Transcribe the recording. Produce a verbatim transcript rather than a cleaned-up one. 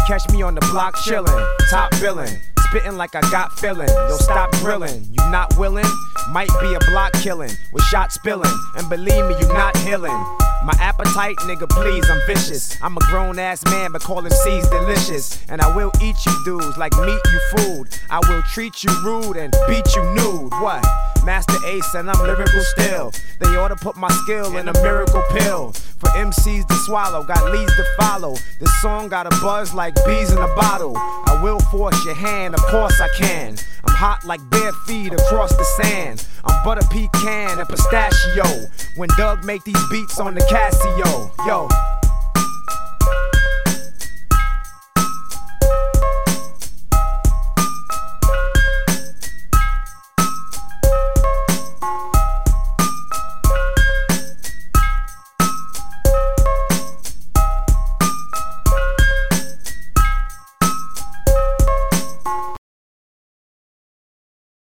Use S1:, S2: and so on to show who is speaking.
S1: catch me on the block chillin', top billin', spittin' like I got feelin'. Yo, stop grillin', you not willin'? Might be a block killin', with shots spillin', and believe me, you not healin'. My appetite, nigga, please, I'm vicious. I'm a grown-ass man, but call them C's delicious. And I will eat you dudes like meat you food. I will treat you rude and beat you nude. What? Master Ace and I'm lyrical still. They ought to put my skill in a miracle pill for M Cs to swallow, got leads to follow. This song got a buzz like bees in a bottle. I will force your hand, of course I can. I'm hot like bare feet across the sand. I'm butter pecan and pistachio. When Doug make these beats on the Casio, yo,